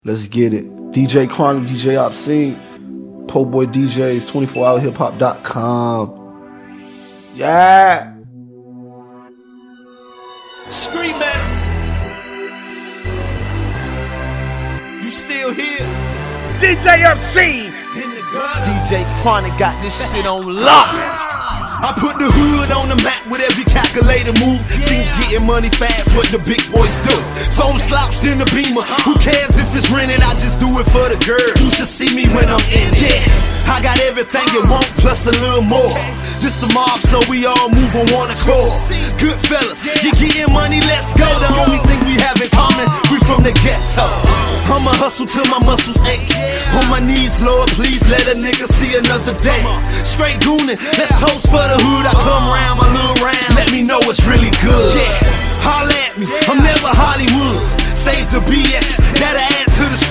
Let's get it. DJ Chronic, DJ Obscene, Po Boy DJs, 24hourhiphop.com. Yeah. Scream Medicine. You still here? DJ Obscene. In the gutter. DJ Chronic got this shit on lock. I put the hood on the map with every calculated move. Seems getting money fast, what the big boys do. So I'm slouched in the Beamer. Who cares if it's rented? I just do it for the girl. You should see me when I'm in it. Yeah, I got everything you want plus a little more. Just the mob, so we all move on one accord. Good fellas, you getting money, let's go. The only thing we have in common, we from the ghetto. I'ma hustle till my muscles ache. On my knees, Lord, please let a nigga see another day. Straight goonin', let's toast for the hood. I come round, my little round, let me know it's really good. Yeah, holla at me, I'm never Hollywood. Save the BS, that'll add to the